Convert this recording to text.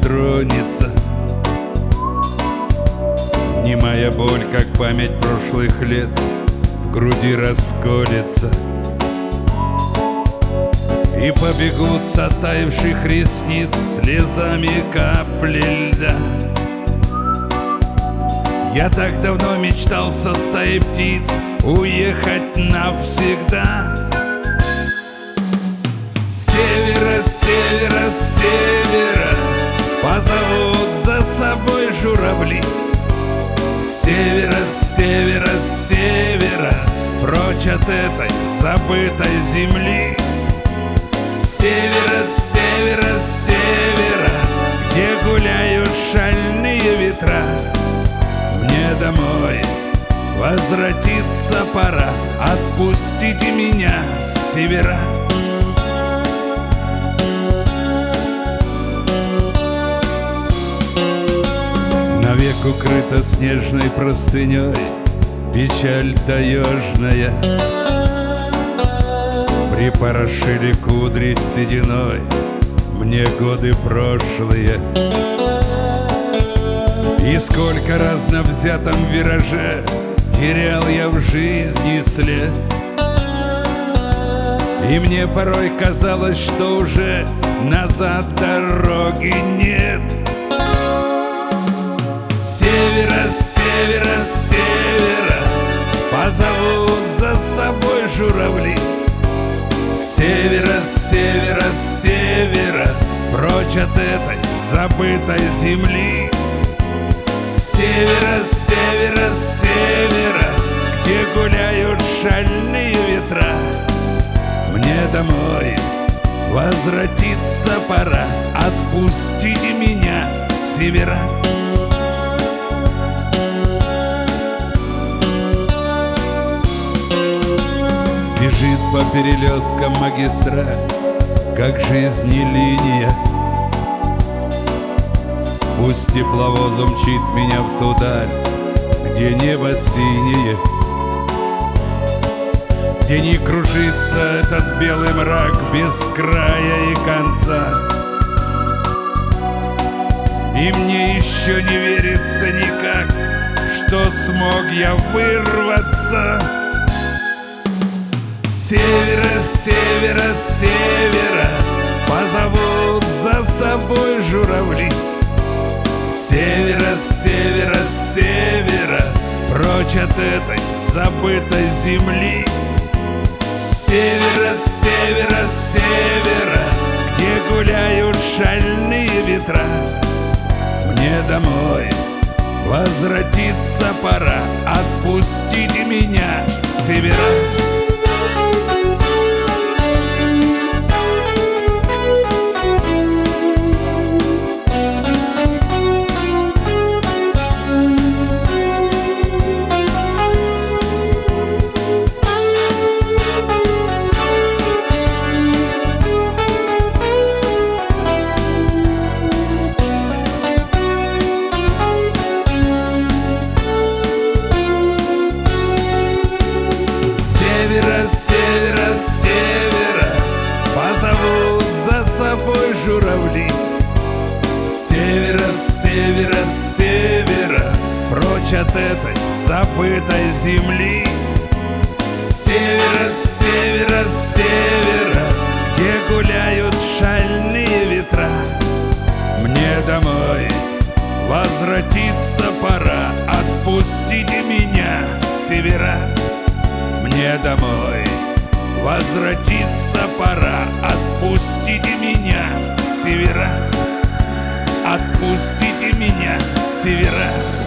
тронется. Немая боль, как память прошлых лет, в груди расколется. И побегут с оттаивших ресниц слезами капли льда. Я так давно мечтал со стаей птиц уехать навсегда. С севера, с севера, с севера позовут за собой журавли. С севера, с севера, с севера прочь от этой забытой земли. С севера, с севера, с севера, где гуляют шальные ветра, мне домой возвратиться пора. Отпустите меня с севера. Навек укрыта снежной простыней печаль таежная. Припорошили кудри сединой мне годы прошлые. И сколько раз на взятом вираже терял я в жизни след. И мне порой казалось, что уже назад дороги нет. С севера, с севера, с севера позовут за собой журавли. С севера, с севера, с севера прочь от этой забытой земли. С севера, с севера, с севера, где гуляют шальные ветра, мне домой возвратиться пора. Отпустите меня с севера. Бежит по перелескам магистраль, как жизни линия. Пусть тепловоз умчит меня в ту даль, где небо синее, где не кружится этот белый мрак без края и конца. И мне еще не верится никак, что смог я вырваться. С севера, с севера, с севера позовут за собой журавли. С севера, с севера, с севера прочь от этой забытой земли. С севера, с севера, с севера, где гуляют шальные ветра, мне домой возвратиться пора. Отпустите меня с севера. С севера, с севера позовут за собой журавли. С севера, с севера, с севера прочь от этой забытой земли. С севера, с севера, с севера, где гуляют шальные ветра, мне домой возвратиться пора. Отпустите меня с севера. Мне домой возвратиться пора. Отпустите меня с севера. Отпустите меня с севера.